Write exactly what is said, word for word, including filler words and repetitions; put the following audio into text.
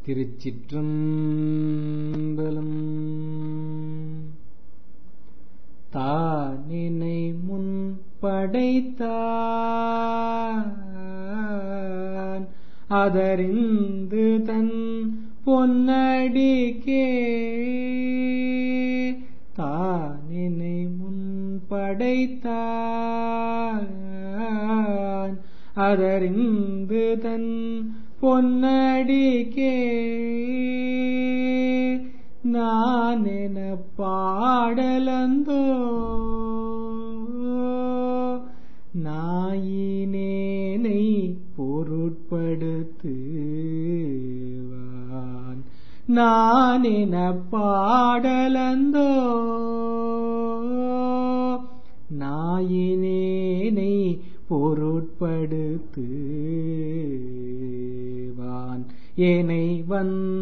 திருச்சிற்றம்பலம். தானினை முன் படைத்தான் அதறிந்து தன் பொன்னடிக்கே. தானினை முன் படைத்தான் அதறிந்து தன் பொன்னடிக்கே. நான் என பாடலந்தோ நாயினேனை பொருட்படுத்துவான். நான் என பாடலந்தோ நாயினேனை பொருட்படுத்துவான். ஏனை வந்